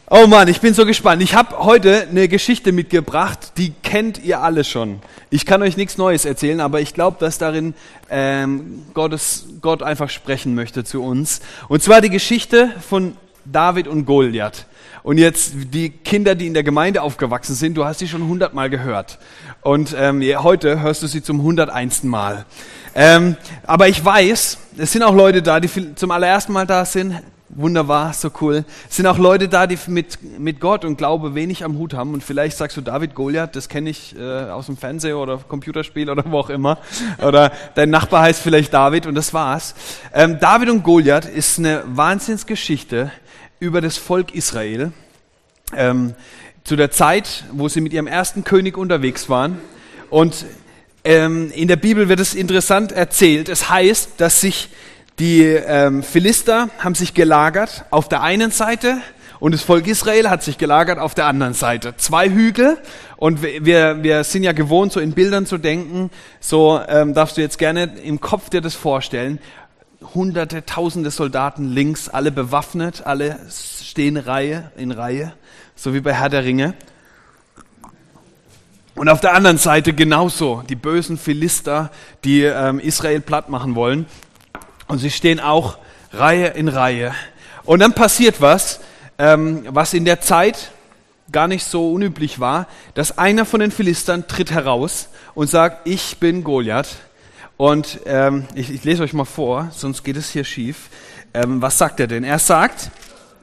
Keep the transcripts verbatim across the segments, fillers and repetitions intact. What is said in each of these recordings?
Oh Mann, ich bin so gespannt. Ich habe heute eine Geschichte mitgebracht, die kennt ihr alle schon. Ich kann euch nichts Neues erzählen, aber ich glaube, dass darin ähm, Gottes, Gott einfach sprechen möchte zu uns. Und zwar die Geschichte von David und Goliath. Und jetzt die Kinder, die in der Gemeinde aufgewachsen sind, du hast sie schon hundertmal gehört. Und ähm, heute hörst du sie zum hunderteinsten Mal. Ähm, aber ich weiß, es sind auch Leute da, die zum allerersten Mal da sind. Wunderbar, so cool. Es sind auch Leute da, die mit, mit Gott und Glaube wenig am Hut haben. Und vielleicht sagst du, David, Goliath, das kenne ich äh, aus dem Fernsehen oder Computerspiel oder wo auch immer. Oder dein Nachbar heißt vielleicht David und das war's. Ähm, David und Goliath ist eine Wahnsinnsgeschichte über das Volk Israel. Ähm, zu der Zeit, wo sie mit ihrem ersten König unterwegs waren. Und ähm, in der Bibel wird es interessant erzählt. Es heißt, dass sich Die ähm, Philister haben sich gelagert auf der einen Seite und das Volk Israel hat sich gelagert auf der anderen Seite. Zwei Hügel und wir, wir sind ja gewohnt, so in Bildern zu denken. So ähm, darfst du jetzt gerne im Kopf dir das vorstellen. Hunderte, tausende Soldaten links, alle bewaffnet, alle stehen Reihe in Reihe, so wie bei Herr der Ringe. Und auf der anderen Seite genauso, die bösen Philister, die ähm, Israel platt machen wollen. Und sie stehen auch Reihe in Reihe. Und dann passiert was, ähm, was in der Zeit gar nicht so unüblich war, dass einer von den Philistern tritt heraus und sagt, ich bin Goliath. Und ähm, ich, ich lese euch mal vor, sonst geht es hier schief. Ähm, was sagt er denn? Er sagt,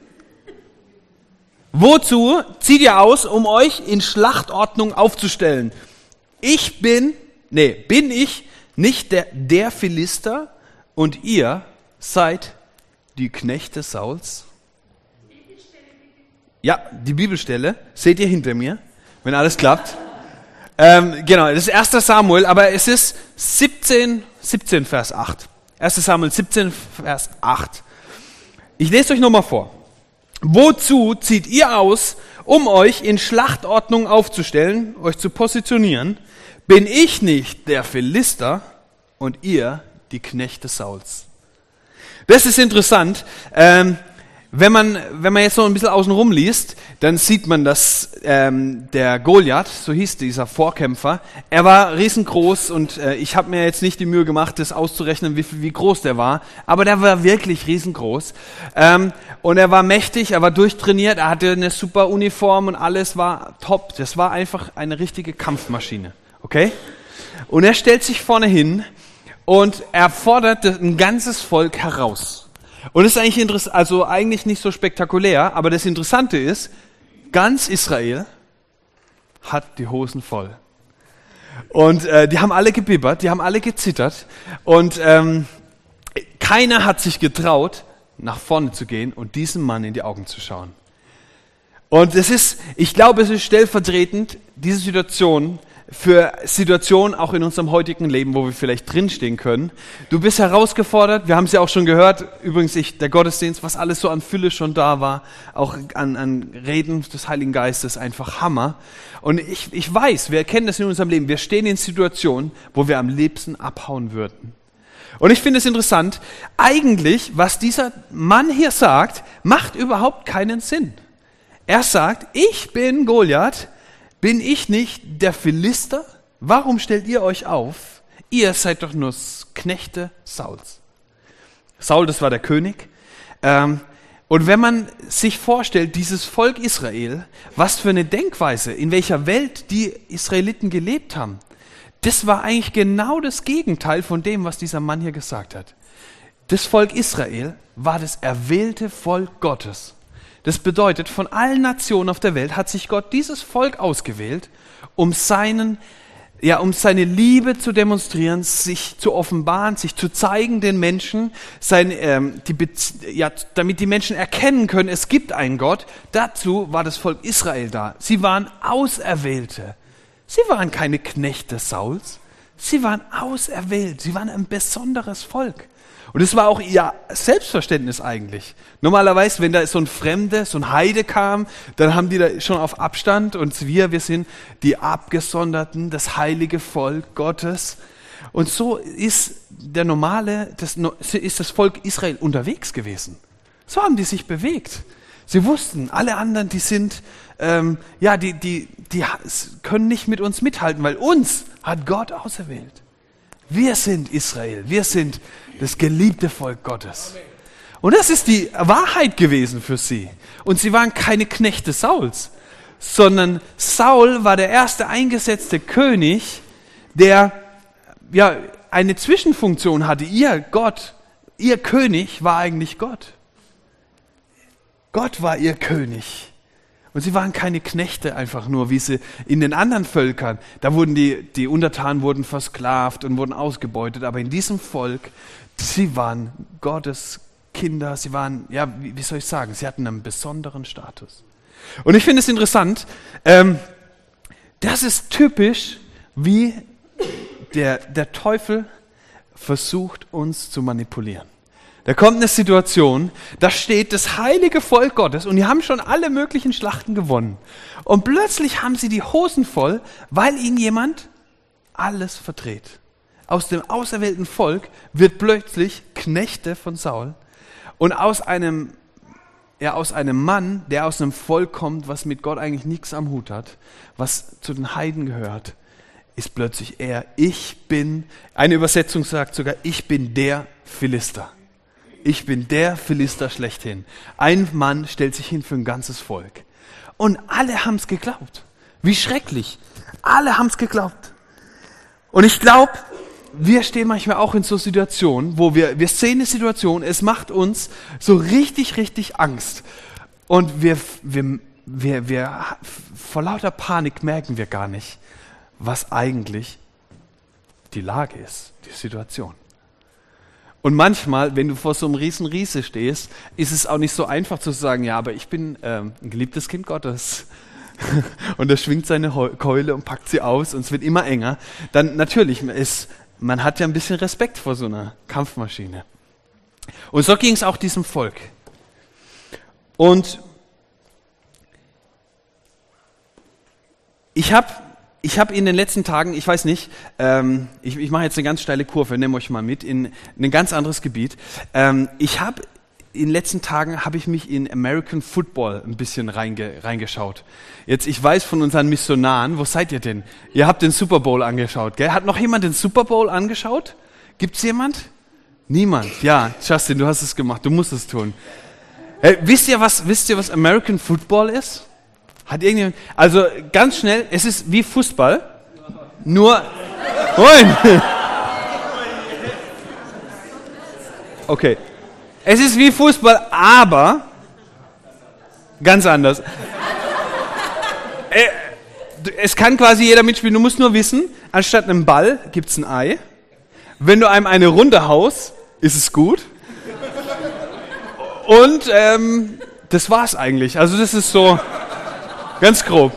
wozu zieht ihr aus, um euch in Schlachtordnung aufzustellen? Ich bin, nee, bin ich nicht der, der Philister? Und ihr seid die Knechte Sauls? Ja, die Bibelstelle seht ihr hinter mir, wenn alles klappt. Ähm, genau, das ist erster Samuel, aber es ist siebzehn, siebzehn Vers acht. erster Samuel siebzehn Vers acht. Ich lese euch nochmal vor. Wozu zieht ihr aus, um euch in Schlachtordnung aufzustellen, euch zu positionieren? Bin ich nicht der Philister und ihr die Knechte Sauls? Das ist interessant. Ähm, wenn man, wenn man jetzt so ein bisschen außen rum liest, dann sieht man, dass ähm, der Goliath, so hieß dieser Vorkämpfer, er war riesengroß und äh, ich habe mir jetzt nicht die Mühe gemacht, das auszurechnen, wie, wie groß der war, aber der war wirklich riesengroß. Ähm, und er war mächtig, er war durchtrainiert, er hatte eine super Uniform und alles war top. Das war einfach eine richtige Kampfmaschine. Okay? Und er stellt sich vorne hin und er fordert ein ganzes Volk heraus. Und das ist eigentlich interessant, also eigentlich nicht so spektakulär, aber das Interessante ist, ganz Israel hat die Hosen voll. Und äh, die haben alle gebibbert, die haben alle gezittert und ähm, keiner hat sich getraut, nach vorne zu gehen und diesem Mann in die Augen zu schauen. Und es ist, ich glaube, es ist stellvertretend, diese Situation, für Situationen auch in unserem heutigen Leben, wo wir vielleicht drinstehen können. Du bist herausgefordert, wir haben es ja auch schon gehört, übrigens ich, der Gottesdienst, was alles so an Fülle schon da war, auch an, an Reden des Heiligen Geistes, einfach Hammer. Und ich, ich weiß, wir erkennen das in unserem Leben, wir stehen in Situationen, wo wir am liebsten abhauen würden. Und ich finde es interessant, eigentlich, was dieser Mann hier sagt, macht überhaupt keinen Sinn. Er sagt, ich bin Goliath. Bin ich nicht der Philister? Warum stellt ihr euch auf? Ihr seid doch nur Knechte Sauls. Saul, das war der König. Ähm, und wenn man sich vorstellt, dieses Volk Israel, was für eine Denkweise, in welcher Welt die Israeliten gelebt haben, das war eigentlich genau das Gegenteil von dem, was dieser Mann hier gesagt hat. Das Volk Israel war das erwählte Volk Gottes. Das bedeutet, von allen Nationen auf der Welt hat sich Gott dieses Volk ausgewählt, um seinen, ja, um seine Liebe zu demonstrieren, sich zu offenbaren, sich zu zeigen den Menschen, sein, ähm, die, ja, damit die Menschen erkennen können, es gibt einen Gott. Dazu war das Volk Israel da. Sie waren Auserwählte. Sie waren keine Knechte Sauls. Sie waren auserwählt. Sie waren ein besonderes Volk. Und es war auch ihr Selbstverständnis eigentlich. Normalerweise, wenn da so ein Fremde, so ein Heide kam, dann haben die da schon auf Abstand und wir, wir sind die Abgesonderten, das heilige Volk Gottes. Und so ist der normale, das ist das Volk Israel unterwegs gewesen. So haben die sich bewegt. Sie wussten, alle anderen, die sind, ähm, ja, die, die, die können nicht mit uns mithalten, weil uns hat Gott auserwählt. Wir sind Israel, wir sind das geliebte Volk Gottes. Und das ist die Wahrheit gewesen für sie. Und sie waren keine Knechte Sauls, sondern Saul war der erste eingesetzte König, der ja eine Zwischenfunktion hatte. Ihr Gott, ihr König war eigentlich Gott. Gott war ihr König. Und sie waren keine Knechte einfach nur, wie sie in den anderen Völkern. Da wurden die, die Untertanen wurden versklavt und wurden ausgebeutet. Aber in diesem Volk, sie waren Gottes Kinder. Sie waren, ja, wie, wie soll ich sagen, sie hatten einen besonderen Status. Und ich finde es interessant, ähm, das ist typisch, wie der, der Teufel versucht, uns zu manipulieren. Da kommt eine Situation, da steht das heilige Volk Gottes und die haben schon alle möglichen Schlachten gewonnen. Und plötzlich haben sie die Hosen voll, weil ihnen jemand alles verdreht. Aus dem auserwählten Volk wird plötzlich Knechte von Saul und aus einem, ja, aus einem Mann, der aus einem Volk kommt, was mit Gott eigentlich nichts am Hut hat, was zu den Heiden gehört, ist plötzlich er, ich bin, eine Übersetzung sagt sogar, ich bin der Philister. Ich bin der Philister schlechthin. Ein Mann stellt sich hin für ein ganzes Volk. Und alle haben es geglaubt. Wie schrecklich. Alle haben es geglaubt. Und ich glaube, wir stehen manchmal auch in so Situationen, wo wir, wir sehen eine Situation, es macht uns so richtig, richtig Angst. Und wir, wir, wir, wir vor lauter Panik merken wir gar nicht, was eigentlich die Lage ist, die Situation. Und manchmal, wenn du vor so einem riesen Riese stehst, ist es auch nicht so einfach zu sagen, ja, aber ich bin ähm, ein geliebtes Kind Gottes. Und er schwingt seine Keule und packt sie aus und es wird immer enger. Dann natürlich, ist, man hat ja ein bisschen Respekt vor so einer Kampfmaschine. Und so ging es auch diesem Volk. Und ich habe Ich habe in den letzten Tagen, ich weiß nicht, ähm, ich, ich mache jetzt eine ganz steile Kurve, nehme euch mal mit, in, in ein ganz anderes Gebiet. Ähm, ich habe in den letzten Tagen, habe ich mich in American Football ein bisschen reinge, reingeschaut. Jetzt, ich weiß von unseren Missionaren, wo seid ihr denn? Ihr habt den Super Bowl angeschaut, gell? Hat noch jemand den Super Bowl angeschaut? Gibt's jemand? Niemand. Ja, Justin, du hast es gemacht, du musst es tun. Äh, wisst ihr, was, wisst ihr, was American Football ist? Hat irgendjemand, also ganz schnell, es ist wie Fußball, nur, Moin. Okay, es ist wie Fußball, aber ganz anders. äh, es kann quasi jeder mitspielen, du musst nur wissen, anstatt einem Ball gibt es ein Ei. Wenn du einem eine Runde haust, ist es gut. Und ähm, das war's eigentlich, also das ist so... Ganz grob.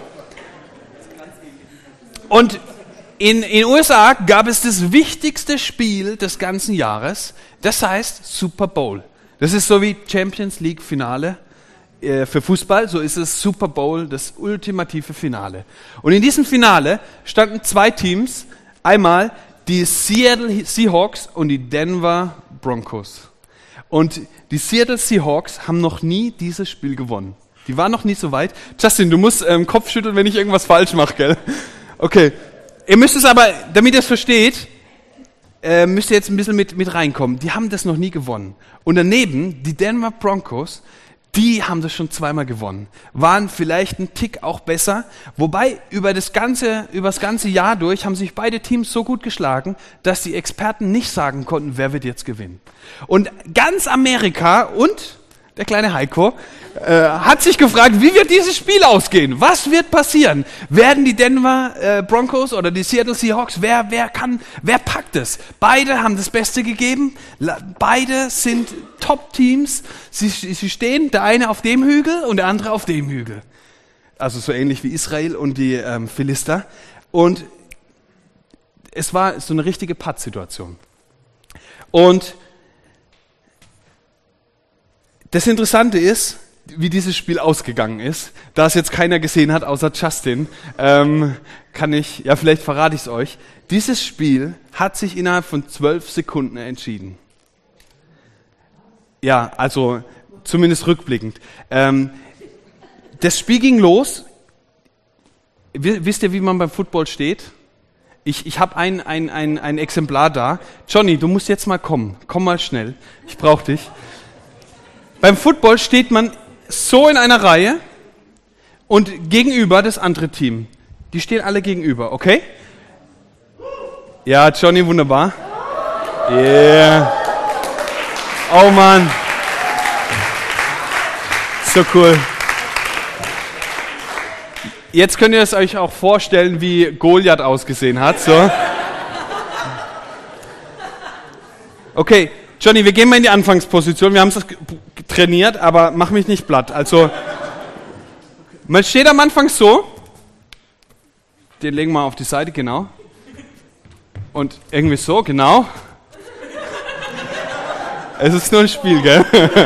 Und in den U S A gab es das wichtigste Spiel des ganzen Jahres, das heißt Super Bowl. Das ist so wie Champions League Finale äh, für Fußball, so ist es Super Bowl, das ultimative Finale. Und in diesem Finale standen zwei Teams, einmal die Seattle Seahawks und die Denver Broncos. Und die Seattle Seahawks haben noch nie dieses Spiel gewonnen. Die waren noch nie so weit. Justin, du musst ähm, Kopf schütteln, wenn ich irgendwas falsch mache, gell? Okay. Ihr müsst es aber, damit ihr es versteht, äh, müsst ihr jetzt ein bisschen mit, mit reinkommen. Die haben das noch nie gewonnen. Und daneben, die Denver Broncos, die haben das schon zweimal gewonnen. Waren vielleicht einen Tick auch besser. Wobei, über das ganze, über das ganze Jahr durch haben sich beide Teams so gut geschlagen, dass die Experten nicht sagen konnten, wer wird jetzt gewinnen. Und ganz Amerika und der kleine Heiko, äh, hat sich gefragt, wie wird dieses Spiel ausgehen? Was wird passieren? Werden die Denver äh, Broncos oder die Seattle Seahawks, wer, wer kann, wer packt es? Beide haben das Beste gegeben, La- beide sind Top-Teams, sie, sie stehen, der eine auf dem Hügel und der andere auf dem Hügel. Also so ähnlich wie Israel und die ähm, Philister. Und es war so eine richtige Pattsituation. Und das Interessante ist, wie dieses Spiel ausgegangen ist. Da es jetzt keiner gesehen hat, außer Justin, ähm, kann ich, ja vielleicht verrate ich es euch. Dieses Spiel hat sich innerhalb von zwölf Sekunden entschieden. Ja, also zumindest rückblickend. Ähm, das Spiel ging los. Wisst ihr, wie man beim Football steht? Ich, ich habe ein, ein, ein, ein Exemplar da. Johnny, du musst jetzt mal kommen. Komm mal schnell. Ich brauche dich. Beim Football steht man so in einer Reihe und gegenüber das andere Team. Die stehen alle gegenüber, okay? Ja, Johnny, wunderbar. Yeah. Oh Mann. So cool. Jetzt könnt ihr es euch auch vorstellen, wie Goliath ausgesehen hat. So. Okay, Johnny, wir gehen mal in die Anfangsposition. Wir haben es trainiert, aber mach mich nicht platt. Also, man steht am Anfang so. Den legen wir auf die Seite, genau. Und irgendwie so, genau. Es ist nur ein Spiel, gell?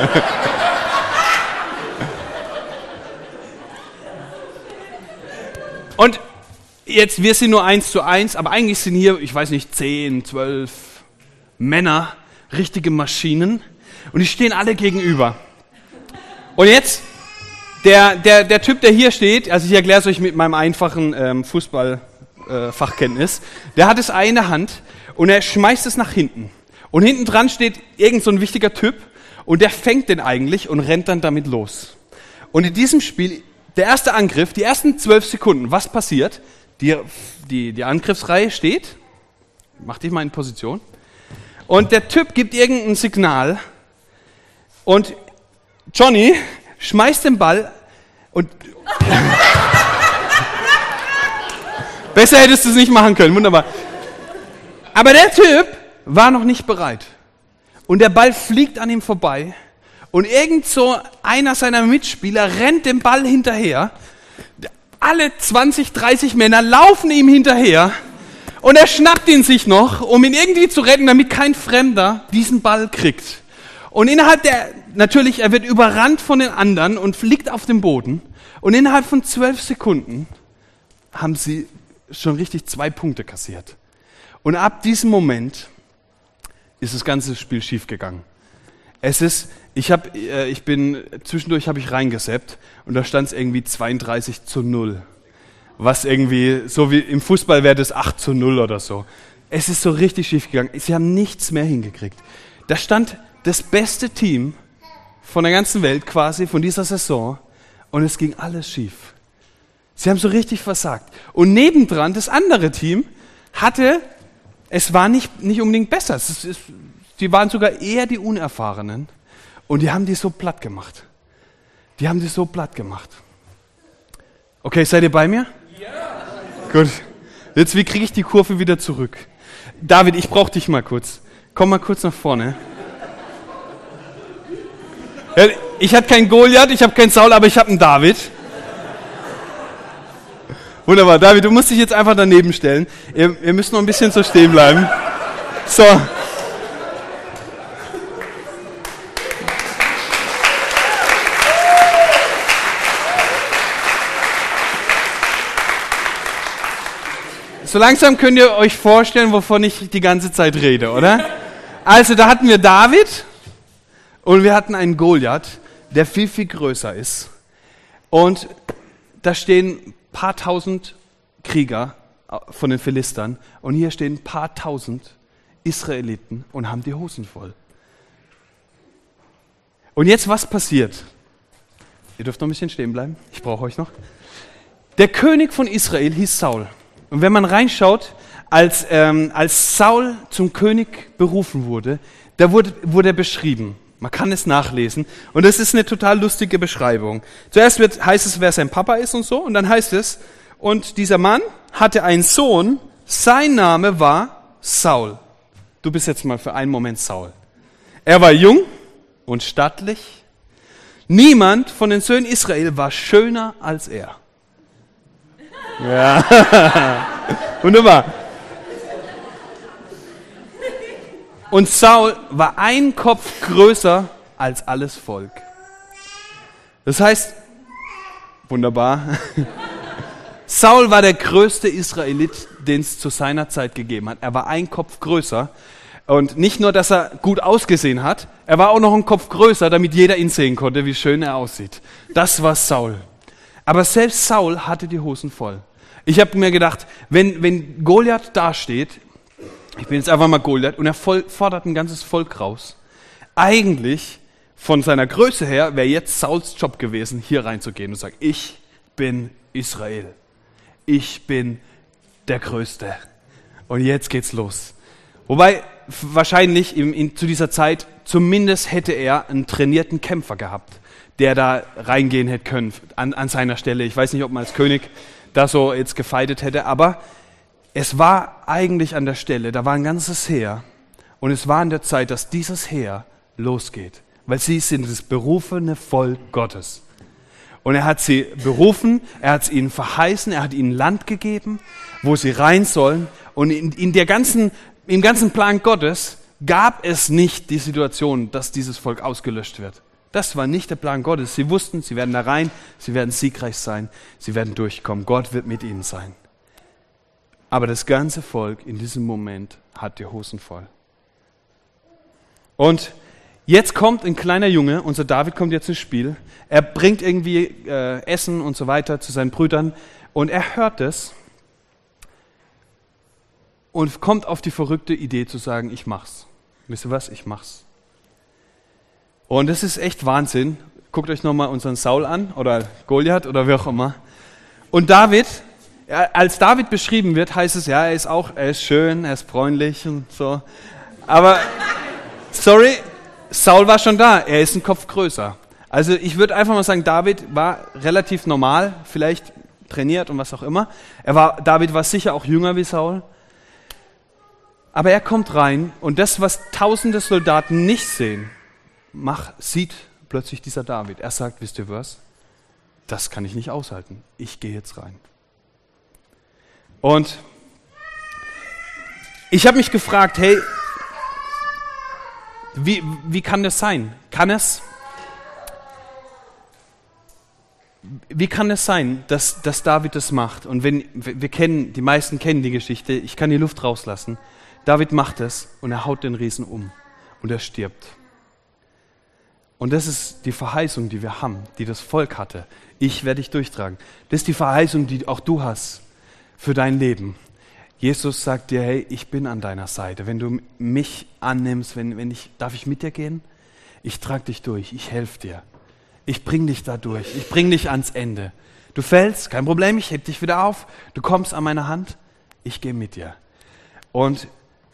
Und jetzt, wir sind nur eins zu eins, aber eigentlich sind hier, ich weiß nicht, zehn, zwölf Männer, richtige Maschinen. Und die stehen alle gegenüber. Und jetzt, der, der, der Typ, der hier steht, also ich erkläre es euch mit meinem einfachen ähm, Fußball-Fachkenntnis, äh, der hat das Ei in der Hand und er schmeißt es nach hinten. Und hinten dran steht irgend so ein wichtiger Typ und der fängt den eigentlich und rennt dann damit los. Und in diesem Spiel, der erste Angriff, die ersten zwölf Sekunden, was passiert? Die, die, die Angriffsreihe steht, mach dich mal in Position, und der Typ gibt irgendein Signal und Johnny schmeißt den Ball und besser hättest du es nicht machen können, wunderbar. Aber der Typ war noch nicht bereit und der Ball fliegt an ihm vorbei. Und irgend so einer seiner Mitspieler rennt dem Ball hinterher. Alle zwanzig, dreißig Männer laufen ihm hinterher. Und er schnappt ihn sich noch, um ihn irgendwie zu retten, damit kein Fremder diesen Ball kriegt. Und innerhalb der, natürlich, er wird überrannt von den anderen und fliegt auf den Boden. Und innerhalb von zwölf Sekunden haben sie schon richtig zwei Punkte kassiert. Und ab diesem Moment ist das ganze Spiel schiefgegangen. Es ist, ich habe, äh, ich bin, zwischendurch habe ich reingesappt und da stand es irgendwie zweiunddreißig zu null. Was irgendwie, so wie im Fußball wäre das acht zu null oder so. Es ist so richtig schief gegangen. Sie haben nichts mehr hingekriegt. Da stand das beste Team von der ganzen Welt quasi, von dieser Saison, und es ging alles schief. Sie haben so richtig versagt. Und nebendran, das andere Team hatte, es war nicht, nicht unbedingt besser. Es ist, es, die waren sogar eher die Unerfahrenen. Und die haben die so platt gemacht. Die haben die so platt gemacht. Okay, seid ihr bei mir? Ja. Gut. Jetzt, wie kriege ich die Kurve wieder zurück? David, ich brauche dich mal kurz. Komm mal kurz nach vorne. Ja, ich hatte keinen Goliath, ich habe keinen Saul, aber ich habe einen David. Wunderbar. David, du musst dich jetzt einfach daneben stellen. Ihr, ihr müsst noch ein bisschen so stehen bleiben. So. So langsam könnt ihr euch vorstellen, wovon ich die ganze Zeit rede, oder? Also da hatten wir David und wir hatten einen Goliath, der viel, viel größer ist. Und da stehen ein paar tausend Krieger von den Philistern und hier stehen ein paar tausend Israeliten und haben die Hosen voll. Und jetzt, was passiert? Ihr dürft noch ein bisschen stehen bleiben, ich brauche euch noch. Der König von Israel hieß Saul. Und wenn man reinschaut, als, ähm, als Saul zum König berufen wurde, da wurde, wurde er beschrieben. Man kann es nachlesen. Und das ist eine total lustige Beschreibung. Zuerst wird, heißt es, wer sein Papa ist und so. Und dann heißt es, und dieser Mann hatte einen Sohn, sein Name war Saul. Du bist jetzt mal für einen Moment Saul. Er war jung und stattlich. Niemand von den Söhnen Israel war schöner als er. Ja, wunderbar. Und Saul war ein Kopf größer als alles Volk. Das heißt, wunderbar, Saul war der größte Israelit, den es zu seiner Zeit gegeben hat. Er war ein Kopf größer. Und nicht nur, dass er gut ausgesehen hat, er war auch noch einen Kopf größer, damit jeder ihn sehen konnte, wie schön er aussieht. Das war Saul. Aber selbst Saul hatte die Hosen voll. Ich habe mir gedacht, wenn, wenn Goliath dasteht, ich bin jetzt einfach mal Goliath, und er voll, fordert ein ganzes Volk raus. Eigentlich, von seiner Größe her, wäre jetzt Sauls Job gewesen, hier reinzugehen und sagen, ich bin Israel. Ich bin der Größte. Und jetzt geht's los. Wobei, wahrscheinlich in, in, zu dieser Zeit, zumindest hätte er einen trainierten Kämpfer gehabt, der da reingehen hätte können an, an seiner Stelle. Ich weiß nicht, ob man als König da so jetzt gefeitet hätte, aber es war eigentlich an der Stelle, da war ein ganzes Heer und es war an der Zeit, dass dieses Heer losgeht, weil sie sind das berufene Volk Gottes. Und er hat sie berufen, er hat es ihnen verheißen, er hat ihnen Land gegeben, wo sie rein sollen. Und in, in der ganzen, im ganzen Plan Gottes gab es nicht die Situation, dass dieses Volk ausgelöscht wird. Das war nicht der Plan Gottes. Sie wussten, sie werden da rein, sie werden siegreich sein, sie werden durchkommen. Gott wird mit ihnen sein. Aber das ganze Volk in diesem Moment hat die Hosen voll. Und jetzt kommt ein kleiner Junge, unser David kommt jetzt ins Spiel. Er bringt irgendwie äh, Essen und so weiter zu seinen Brüdern und er hört es und kommt auf die verrückte Idee zu sagen, ich mach's. Wisst ihr was? Ich mach's. Und das ist echt Wahnsinn. Guckt euch nochmal unseren Saul an oder Goliath oder wie auch immer. Und David, ja, als David beschrieben wird, heißt es, ja, er ist auch, er ist schön, er ist bräunlich und so. Aber, sorry, Saul war schon da, er ist ein Kopf größer. Also ich würde einfach mal sagen, David war relativ normal, vielleicht trainiert und was auch immer. Er war, David war sicher auch jünger wie Saul. Aber er kommt rein und das, was tausende Soldaten nicht sehen, mach, sieht plötzlich dieser David. Er sagt, wisst ihr was? Das kann ich nicht aushalten. Ich gehe jetzt rein. Und ich habe mich gefragt, hey, wie, wie kann das sein? Kann es, wie kann es sein, dass, dass David das macht? Und wenn wir kennen, die meisten kennen die Geschichte, ich kann die Luft rauslassen. David macht es und er haut den Riesen um und er stirbt. Und das ist die Verheißung, die wir haben, die das Volk hatte. Ich werde dich durchtragen. Das ist die Verheißung, die auch du hast für dein Leben. Jesus sagt dir, hey, ich bin an deiner Seite. Wenn du mich annimmst, wenn, wenn ich, darf ich mit dir gehen? Ich trage dich durch, ich helfe dir. Ich bring dich da durch, ich bring dich ans Ende. Du fällst, kein Problem, ich heb dich wieder auf. Du kommst an meine Hand, ich gehe mit dir. Und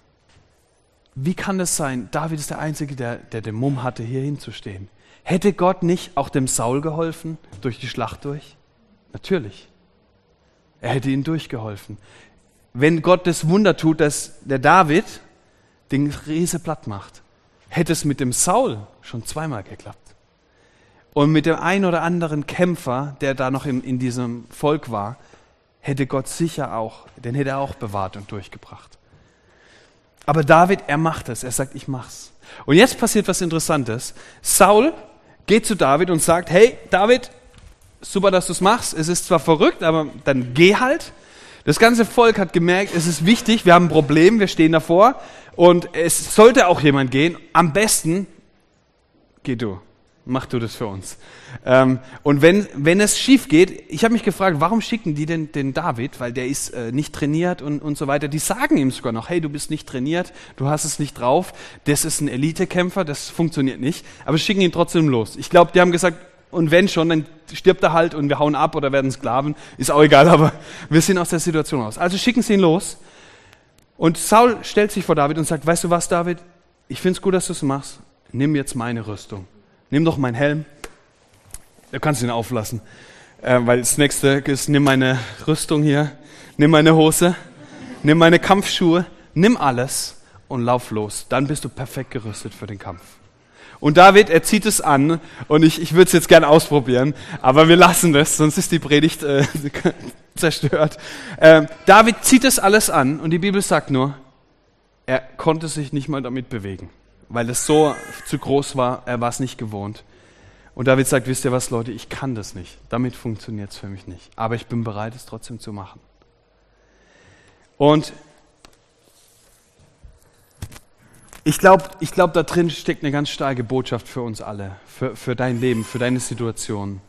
wie kann das sein? David ist der Einzige, der, der den Mumm hatte, hier hinzustehen. Hätte Gott nicht auch dem Saul geholfen, durch die Schlacht durch? Natürlich. Er hätte ihm durchgeholfen. Wenn Gott das Wunder tut, dass der David den Riese platt macht, hätte es mit dem Saul schon zweimal geklappt. Und mit dem einen oder anderen Kämpfer, der da noch in, in diesem Volk war, hätte Gott sicher auch, den hätte er auch bewahrt und durchgebracht. Aber David, er macht es. Er sagt, ich mach's. Und jetzt passiert was Interessantes. Saul geht zu David und sagt, hey, David, super, dass du es machst. Es ist zwar verrückt, aber dann geh halt. Das ganze Volk hat gemerkt, es ist wichtig, wir haben ein Problem, wir stehen davor. Und es sollte auch jemand gehen. Am besten, geh du. Mach du das für uns. Ähm, und wenn, wenn es schief geht, ich habe mich gefragt, warum schicken die denn den David? Weil der ist äh, nicht trainiert und, und so weiter. Die sagen ihm sogar noch, hey, du bist nicht trainiert, du hast es nicht drauf. Das ist ein Elitekämpfer, das funktioniert nicht. Aber schicken ihn trotzdem los. Ich glaube, die haben gesagt, und wenn schon, dann stirbt er halt und wir hauen ab oder werden Sklaven. Ist auch egal, aber wir sind aus der Situation raus. Also schicken sie ihn los. Und Saul stellt sich vor David und sagt, weißt du was, David? Ich finde es gut, dass du es machst. Nimm jetzt meine Rüstung. Nimm doch meinen Helm. Du kannst ihn auflassen. Äh, weil das nächste ist, nimm meine Rüstung hier, nimm meine Hose, nimm meine Kampfschuhe, nimm alles und lauf los. Dann bist du perfekt gerüstet für den Kampf. Und David, er zieht es an und ich, ich würde es jetzt gerne ausprobieren, aber wir lassen das, sonst ist die Predigt äh, zerstört. Äh, David zieht es alles an und die Bibel sagt nur, er konnte sich nicht mal damit bewegen. Weil es so zu groß war, er war es nicht gewohnt. Und David sagt, wisst ihr was, Leute, ich kann das nicht. Damit funktioniert es für mich nicht. Aber ich bin bereit, es trotzdem zu machen. Und Ich glaube, ich glaub, da drin steckt eine ganz starke Botschaft für uns alle, für, für dein Leben, für deine Situation.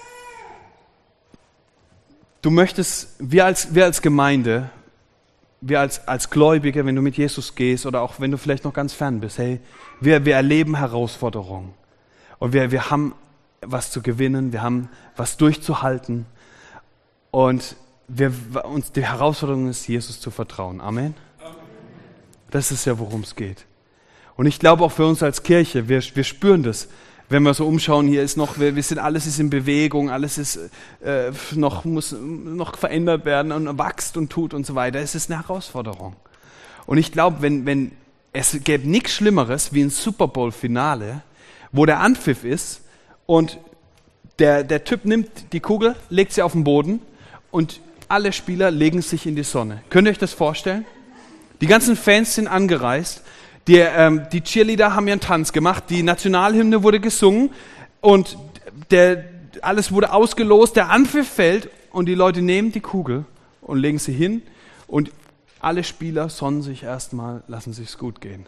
Du möchtest, wir als, wir als Gemeinde, wir als, als Gläubige, wenn du mit Jesus gehst oder auch wenn du vielleicht noch ganz fern bist, hey, wir, wir erleben Herausforderungen und wir, wir haben was zu gewinnen, wir haben was durchzuhalten und wir, uns die Herausforderung ist, Jesus zu vertrauen. Amen? Amen. Das ist ja, worum es geht. Und ich glaube auch für uns als Kirche, wir, wir spüren das, wenn wir so umschauen, hier ist noch, wir, wir sind, alles ist in Bewegung, alles ist äh, noch, muss noch verändert werden und wächst und tut und so weiter. Es ist eine Herausforderung. Und ich glaube, wenn, wenn, es gäbe nichts Schlimmeres wie ein Super Bowl-Finale, wo der Anpfiff ist und der, der Typ nimmt die Kugel, legt sie auf den Boden und alle Spieler legen sich in die Sonne. Könnt ihr euch das vorstellen? Die ganzen Fans sind angereist. Die, ähm, die Cheerleader haben ihren Tanz gemacht, die Nationalhymne wurde gesungen und der, alles wurde ausgelost, der Anpfiff fällt und die Leute nehmen die Kugel und legen sie hin und alle Spieler sonnen sich erstmal, lassen sich's gut gehen.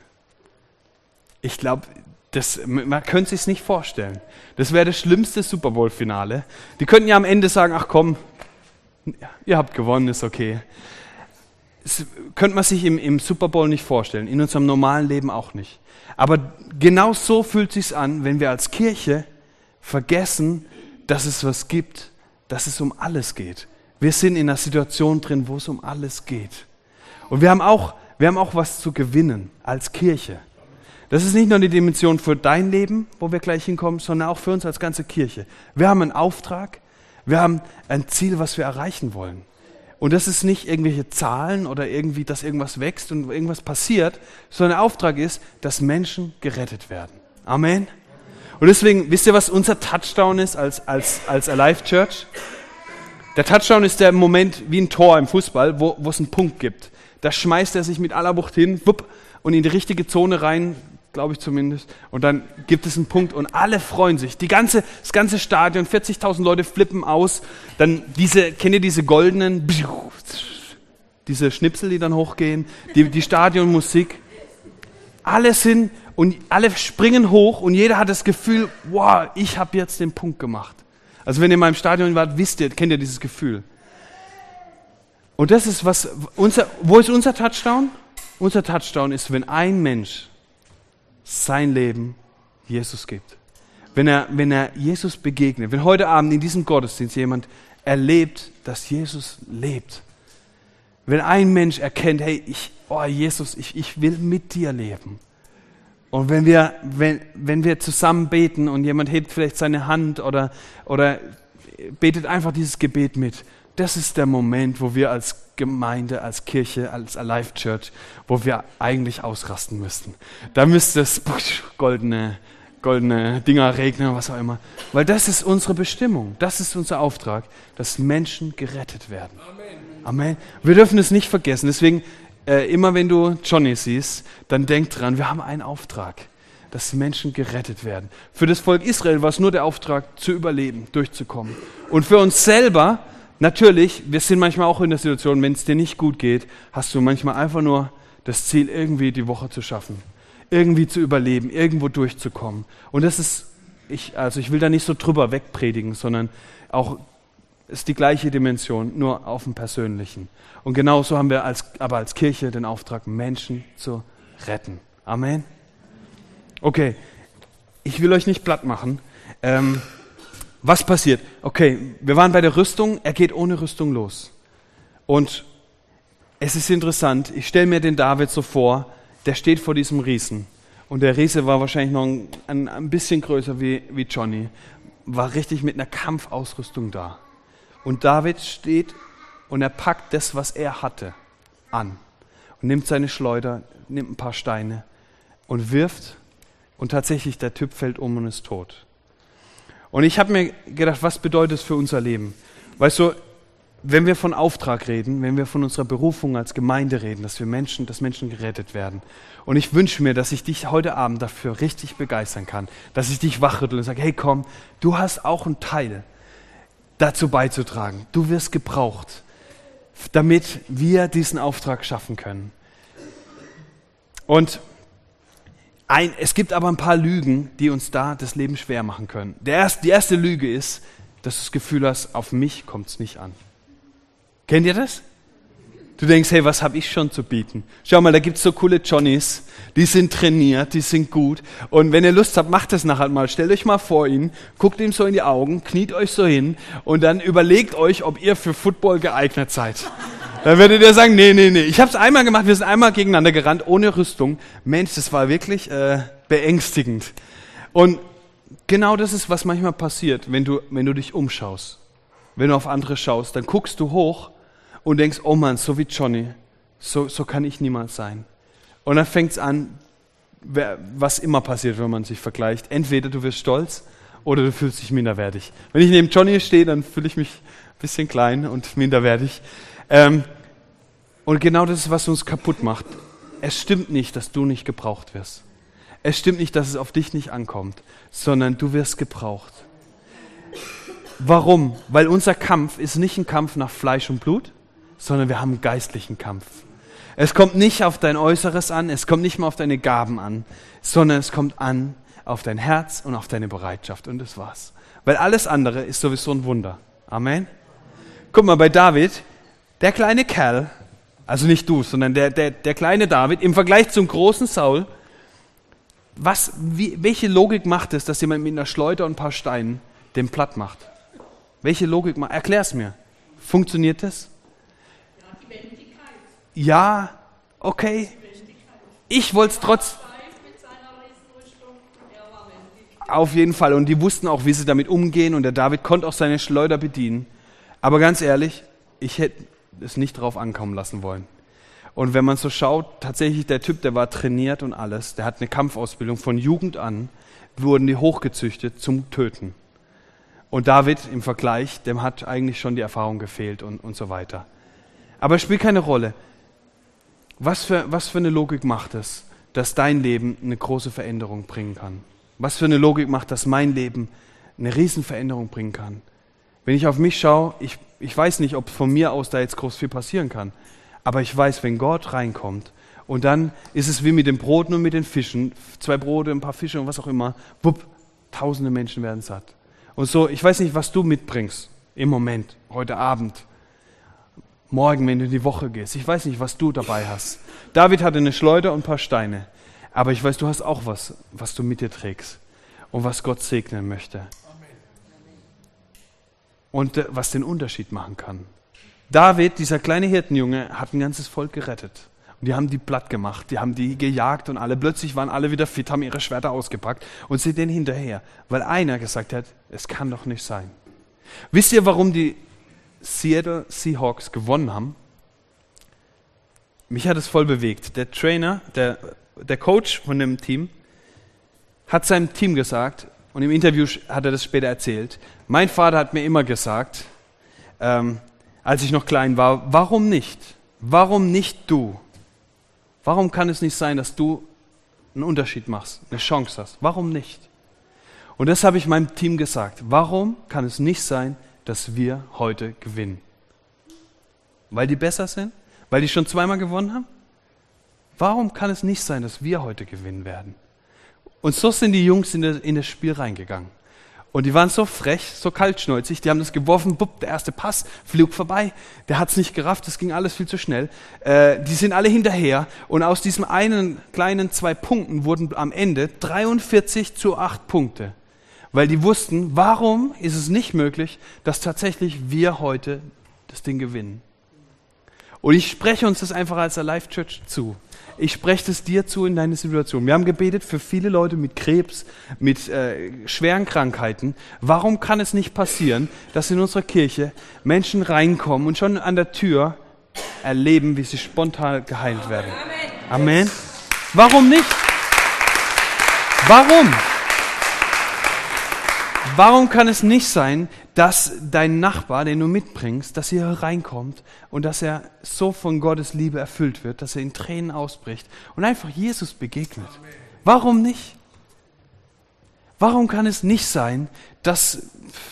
Ich glaube, man könnte sich's nicht vorstellen. Das wäre das schlimmste Super Bowl-Finale. Die könnten ja am Ende sagen, ach komm, ihr habt gewonnen, ist okay. Das könnte man sich im, im Super Bowl nicht vorstellen, in unserem normalen Leben auch nicht. Aber genau so fühlt es sich an, wenn wir als Kirche vergessen, dass es was gibt, dass es um alles geht. Wir sind in einer Situation drin, wo es um alles geht. Und wir haben auch, wir haben auch was zu gewinnen als Kirche. Das ist nicht nur die Dimension für dein Leben, wo wir gleich hinkommen, sondern auch für uns als ganze Kirche. Wir haben einen Auftrag, wir haben ein Ziel, was wir erreichen wollen. Und das ist nicht irgendwelche Zahlen oder irgendwie, dass irgendwas wächst und irgendwas passiert, sondern der Auftrag ist, dass Menschen gerettet werden. Amen. Und deswegen, wisst ihr, was unser Touchdown ist als, als, als Alive Church? Der Touchdown ist der Moment wie ein Tor im Fußball, wo, wo es einen Punkt gibt. Da schmeißt er sich mit aller Wucht hin wupp, und in die richtige Zone rein, glaube ich zumindest. Und dann gibt es einen Punkt und alle freuen sich. Die ganze, das ganze Stadion, vierzigtausend Leute flippen aus. Dann diese, kennt ihr diese goldenen, diese Schnipsel, die dann hochgehen, die, die Stadionmusik. Alle sind und alle springen hoch und jeder hat das Gefühl, wow, ich habe jetzt den Punkt gemacht. Also wenn ihr mal im Stadion wart, wisst ihr, kennt ihr dieses Gefühl. Und das ist was, unser, wo ist unser Touchdown? Unser Touchdown ist, wenn ein Mensch sein Leben Jesus gibt. Wenn er, wenn er Jesus begegnet, wenn heute Abend in diesem Gottesdienst jemand erlebt, dass Jesus lebt. Wenn ein Mensch erkennt, hey, ich, oh Jesus, ich, ich will mit dir leben. Und wenn wir, wenn, wenn wir zusammen beten und jemand hebt vielleicht seine Hand oder, oder betet einfach dieses Gebet mit, das ist der Moment, wo wir als Gemeinde, als Kirche, als Alive Church, wo wir eigentlich ausrasten müssten. Da müsste es goldene, goldene Dinger regnen oder was auch immer. Weil das ist unsere Bestimmung, das ist unser Auftrag, dass Menschen gerettet werden. Amen. Amen. Wir dürfen es nicht vergessen. Deswegen, äh, immer wenn du Johnny siehst, dann denk dran, wir haben einen Auftrag, dass Menschen gerettet werden. Für das Volk Israel war es nur der Auftrag, zu überleben, durchzukommen. Und für uns selber, natürlich, wir sind manchmal auch in der Situation, wenn es dir nicht gut geht, hast du manchmal einfach nur das Ziel, irgendwie die Woche zu schaffen, irgendwie zu überleben, irgendwo durchzukommen. Und das ist, ich, also ich will da nicht so drüber wegpredigen, sondern auch ist die gleiche Dimension, nur auf dem Persönlichen. Und genauso haben wir als, aber als Kirche den Auftrag, Menschen zu retten. Amen. Okay, ich will euch nicht platt machen. Ähm, Was passiert? Okay, wir waren bei der Rüstung, er geht ohne Rüstung los. Und es ist interessant, ich stelle mir den David so vor, der steht vor diesem Riesen. Und der Riese war wahrscheinlich noch ein, ein, ein bisschen größer wie, wie Johnny, war richtig mit einer Kampfausrüstung da. Und David steht und er packt das, was er hatte, an. Und nimmt seine Schleuder, nimmt ein paar Steine und wirft. Und tatsächlich, der Typ fällt um und ist tot. Und ich habe mir gedacht, was bedeutet es für unser Leben? Weißt du, wenn wir von Auftrag reden, wenn wir von unserer Berufung als Gemeinde reden, dass wir Menschen, dass Menschen gerettet werden. Und ich wünsche mir, dass ich dich heute Abend dafür richtig begeistern kann, dass ich dich wachrüttle und sage, hey komm, du hast auch einen Teil dazu beizutragen. Du wirst gebraucht, damit wir diesen Auftrag schaffen können. Und Ein, es gibt aber ein paar Lügen, die uns da das Leben schwer machen können. Der erste, die erste Lüge ist, dass du das Gefühl hast, auf mich kommt es nicht an. Kennt ihr das? Du denkst, hey, was habe ich schon zu bieten? Schau mal, da gibt es so coole Johnnies, die sind trainiert, die sind gut. Und wenn ihr Lust habt, macht das nachher mal. Stellt euch mal vor ihn, guckt ihm so in die Augen, kniet euch so hin und dann überlegt euch, ob ihr für Football geeignet seid. Dann werdet ihr sagen, nee, nee, nee. Ich habe es einmal gemacht, wir sind einmal gegeneinander gerannt, ohne Rüstung. Mensch, das war wirklich äh, beängstigend. Und genau das ist, was manchmal passiert, wenn du, wenn du dich umschaust. Wenn du auf andere schaust, dann guckst du hoch und denkst, oh Mann, so wie Johnny, so, so kann ich niemals sein. Und dann fängt es an, wer, was immer passiert, wenn man sich vergleicht. Entweder du wirst stolz oder du fühlst dich minderwertig. Wenn ich neben Johnny stehe, dann fühle ich mich ein bisschen klein und minderwertig. Ähm, und genau das ist, was uns kaputt macht. Es stimmt nicht, dass du nicht gebraucht wirst. Es stimmt nicht, dass es auf dich nicht ankommt, sondern du wirst gebraucht. Warum? Weil unser Kampf ist nicht ein Kampf nach Fleisch und Blut, sondern wir haben einen geistlichen Kampf. Es kommt nicht auf dein Äußeres an, es kommt nicht mal auf deine Gaben an, sondern es kommt an auf dein Herz und auf deine Bereitschaft und das war's. Weil alles andere ist sowieso ein Wunder. Amen. Guck mal, bei David, der kleine Kerl, also nicht du, sondern der, der, der kleine David, im Vergleich zum großen Saul, was, wie, welche Logik macht es, dass jemand mit einer Schleuder und ein paar Steinen den platt macht? Welche Logik macht? Erklär's mir. Funktioniert das? Ja, okay. Ich wollte es trotz... Auf jeden Fall. Und die wussten auch, wie sie damit umgehen. Und der David konnte auch seine Schleuder bedienen. Aber ganz ehrlich, ich hätte es nicht drauf ankommen lassen wollen. Und wenn man so schaut, tatsächlich der Typ, der war trainiert und alles. Der hat eine Kampfausbildung von Jugend an. Wurden die hochgezüchtet zum Töten. Und David im Vergleich, dem hat eigentlich schon die Erfahrung gefehlt und, und so weiter. Aber es spielt keine Rolle. Was für, was für eine Logik macht es, dass dein Leben eine große Veränderung bringen kann? Was für eine Logik macht, dass mein Leben eine Riesenveränderung bringen kann? Wenn ich auf mich schaue, ich, ich weiß nicht, ob von mir aus da jetzt groß viel passieren kann. Aber ich weiß, wenn Gott reinkommt und dann ist es wie mit den Broten und mit den Fischen, zwei Brote, ein paar Fische und was auch immer, wupp, tausende Menschen werden satt. Und so, ich weiß nicht, was du mitbringst im Moment, heute Abend, morgen, wenn du in die Woche gehst. Ich weiß nicht, was du dabei hast. David hatte eine Schleuder und ein paar Steine. Aber ich weiß, du hast auch was, was du mit dir trägst und was Gott segnen möchte. Und äh, was den Unterschied machen kann. David, dieser kleine Hirtenjunge, hat ein ganzes Volk gerettet. Und die haben die platt gemacht, die haben die gejagt und alle. Plötzlich waren alle wieder fit, haben ihre Schwerter ausgepackt und sind denen hinterher. Weil einer gesagt hat, es kann doch nicht sein. Wisst ihr, warum die Seattle Seahawks gewonnen haben? Mich hat es voll bewegt. Der Trainer, der, der Coach von dem Team, hat seinem Team gesagt, und im Interview hat er das später erzählt, mein Vater hat mir immer gesagt, ähm, als ich noch klein war, warum nicht? Warum nicht du? Warum kann es nicht sein, dass du einen Unterschied machst, eine Chance hast? Warum nicht? Und das habe ich meinem Team gesagt. Warum kann es nicht sein, dass wir heute gewinnen? Weil die besser sind? Weil die schon zweimal gewonnen haben? Warum kann es nicht sein, dass wir heute gewinnen werden? Und so sind die Jungs in, das, in das Spiel reingegangen. Und die waren so frech, so kaltschnäuzig, die haben das geworfen, bupp, der erste Pass flog vorbei. Der hat es nicht gerafft, das ging alles viel zu schnell. Äh, die sind alle hinterher und aus diesem einen kleinen zwei Punkten wurden am Ende dreiundvierzig zu acht Punkte. Weil die wussten, warum ist es nicht möglich, dass tatsächlich wir heute das Ding gewinnen. Und ich spreche uns das einfach als Alive Church zu. Ich spreche es dir zu in deine Situation. Wir haben gebetet für viele Leute mit Krebs, mit äh, schweren Krankheiten. Warum kann es nicht passieren, dass in unserer Kirche Menschen reinkommen und schon an der Tür erleben, wie sie spontan geheilt werden? Amen. Amen. Warum nicht? Warum? Warum kann es nicht sein, dass dein Nachbar, den du mitbringst, dass er reinkommt und dass er so von Gottes Liebe erfüllt wird, dass er in Tränen ausbricht und einfach Jesus begegnet? Warum nicht? Warum kann es nicht sein, dass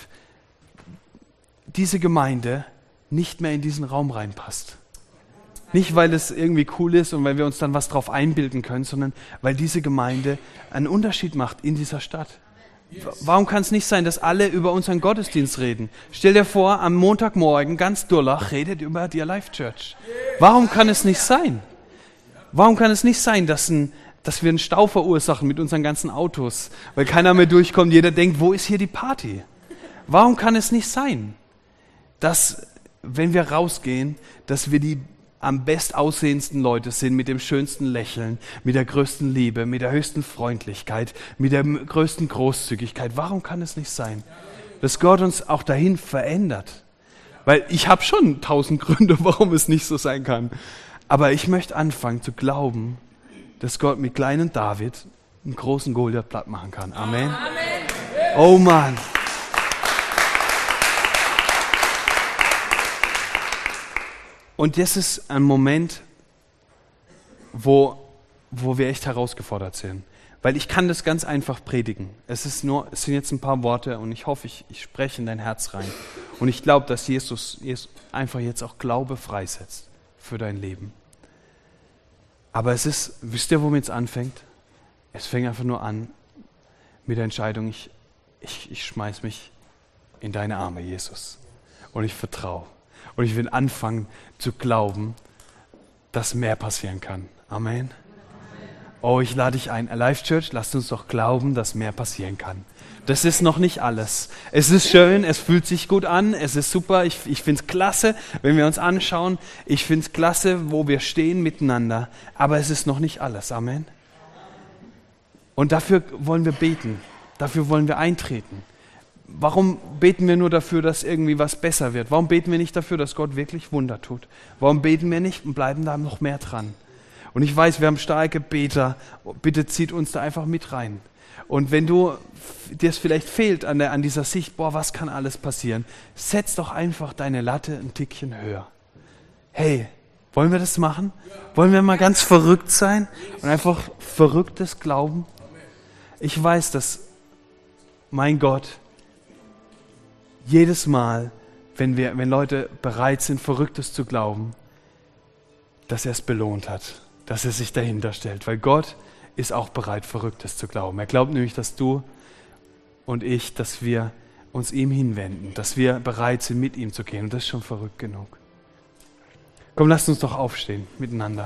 diese Gemeinde nicht mehr in diesen Raum reinpasst? Nicht, weil es irgendwie cool ist und weil wir uns dann was drauf einbilden können, sondern weil diese Gemeinde einen Unterschied macht in dieser Stadt. Warum kann es nicht sein, dass alle über unseren Gottesdienst reden? Stell dir vor, am Montagmorgen, ganz Durlach, redet über die Alive Church. Warum kann es nicht sein? Warum kann es nicht sein, dass, ein, dass wir einen Stau verursachen mit unseren ganzen Autos, weil keiner mehr durchkommt, jeder denkt, wo ist hier die Party? Warum kann es nicht sein, dass, wenn wir rausgehen, dass wir die am bestaussehendsten Leute sind, mit dem schönsten Lächeln, mit der größten Liebe, mit der höchsten Freundlichkeit, mit der größten Großzügigkeit? Warum kann es nicht sein, dass Gott uns auch dahin verändert? Weil ich habe schon tausend Gründe, warum es nicht so sein kann. Aber ich möchte anfangen zu glauben, dass Gott mit kleinen David einen großen Goliath platt machen kann. Amen. Amen. Oh Mann. Und das ist ein Moment, wo, wo wir echt herausgefordert sind. Weil ich kann das ganz einfach predigen. Es ist nur, es sind jetzt ein paar Worte und ich hoffe, ich, ich spreche in dein Herz rein. Und ich glaube, dass Jesus, Jesus einfach jetzt auch Glaube freisetzt für dein Leben. Aber es ist, wisst ihr, womit es anfängt? Es fängt einfach nur an mit der Entscheidung, ich, ich, ich schmeiß mich in deine Arme, Jesus. Und ich vertraue. Und ich will anfangen zu glauben, dass mehr passieren kann. Amen. Oh, ich lade dich ein. Alive Church, lasst uns doch glauben, dass mehr passieren kann. Das ist noch nicht alles. Es ist schön, es fühlt sich gut an, es ist super. Ich, ich finde es klasse, wenn wir uns anschauen. Ich finde es klasse, wo wir stehen miteinander. Aber es ist noch nicht alles. Amen. Und dafür wollen wir beten. Dafür wollen wir eintreten. Warum beten wir nur dafür, dass irgendwie was besser wird? Warum beten wir nicht dafür, dass Gott wirklich Wunder tut? Warum beten wir nicht und bleiben da noch mehr dran? Und ich weiß, wir haben starke Beter. Bitte zieht uns da einfach mit rein. Und wenn du dir es vielleicht fehlt an, der, an dieser Sicht, boah, was kann alles passieren? Setz doch einfach deine Latte ein Tickchen höher. Hey, wollen wir das machen? Wollen wir mal ganz verrückt sein und einfach Verrücktes glauben? Ich weiß, dass mein Gott jedes Mal, wenn, wir, wenn Leute bereit sind, Verrücktes zu glauben, dass er es belohnt hat, dass er sich dahinter stellt. Weil Gott ist auch bereit, Verrücktes zu glauben. Er glaubt nämlich, dass du und ich, dass wir uns ihm hinwenden, dass wir bereit sind, mit ihm zu gehen. Und das ist schon verrückt genug. Komm, lasst uns doch aufstehen miteinander.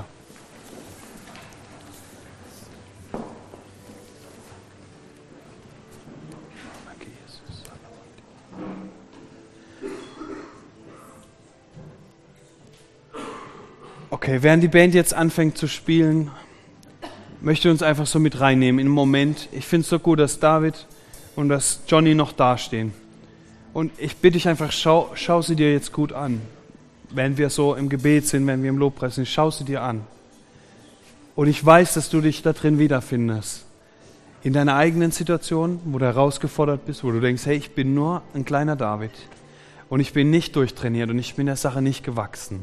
Okay, während die Band jetzt anfängt zu spielen, möchte ich uns einfach so mit reinnehmen in einen Moment. Ich finde es so gut, dass David und dass Johnny noch dastehen. Und ich bitte dich einfach, schau, schau sie dir jetzt gut an. Wenn wir so im Gebet sind, wenn wir im Lobpreis sind, schau sie dir an. Und ich weiß, dass du dich da drin wiederfindest. In deiner eigenen Situation, wo du herausgefordert bist, wo du denkst, hey, ich bin nur ein kleiner David. Und ich bin nicht durchtrainiert und ich bin der Sache nicht gewachsen.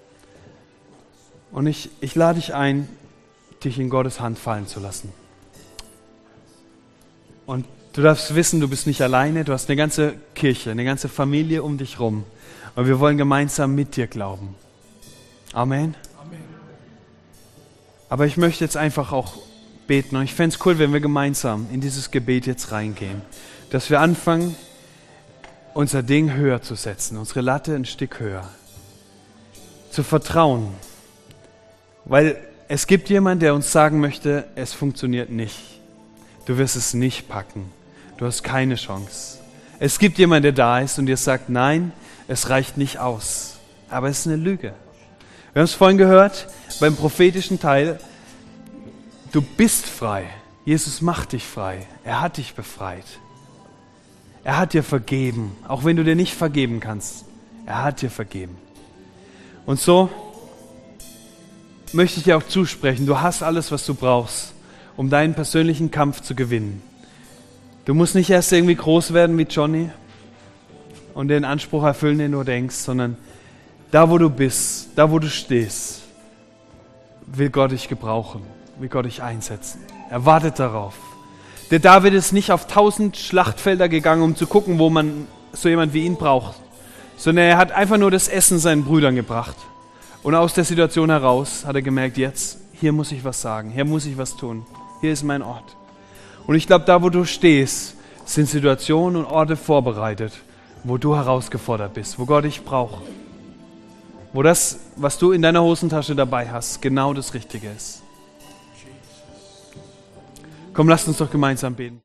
Und ich, ich lade dich ein, dich in Gottes Hand fallen zu lassen. Und du darfst wissen, du bist nicht alleine, du hast eine ganze Kirche, eine ganze Familie um dich rum. Und wir wollen gemeinsam mit dir glauben. Amen. Amen. Aber ich möchte jetzt einfach auch beten. Und ich fände es cool, wenn wir gemeinsam in dieses Gebet jetzt reingehen. Dass wir anfangen, unser Ding höher zu setzen, unsere Latte ein Stück höher. Zu vertrauen. Weil es gibt jemanden, der uns sagen möchte, es funktioniert nicht. Du wirst es nicht packen. Du hast keine Chance. Es gibt jemanden, der da ist und dir sagt, nein, es reicht nicht aus. Aber es ist eine Lüge. Wir haben es vorhin gehört, beim prophetischen Teil, du bist frei. Jesus macht dich frei. Er hat dich befreit. Er hat dir vergeben, auch wenn du dir nicht vergeben kannst. Er hat dir vergeben. Und so möchte ich dir auch zusprechen, du hast alles, was du brauchst, um deinen persönlichen Kampf zu gewinnen. Du musst nicht erst irgendwie groß werden wie Johnny und den Anspruch erfüllen, den du denkst, sondern da, wo du bist, da, wo du stehst, will Gott dich gebrauchen, will Gott dich einsetzen. Er wartet darauf. Der David ist nicht auf tausend Schlachtfelder gegangen, um zu gucken, wo man so jemand wie ihn braucht, sondern er hat einfach nur das Essen seinen Brüdern gebracht. Und aus der Situation heraus hat er gemerkt, jetzt, hier muss ich was sagen, hier muss ich was tun. Hier ist mein Ort. Und ich glaube, da wo du stehst, sind Situationen und Orte vorbereitet, wo du herausgefordert bist, wo Gott dich braucht. Wo das, was du in deiner Hosentasche dabei hast, genau das Richtige ist. Komm, lasst uns doch gemeinsam beten.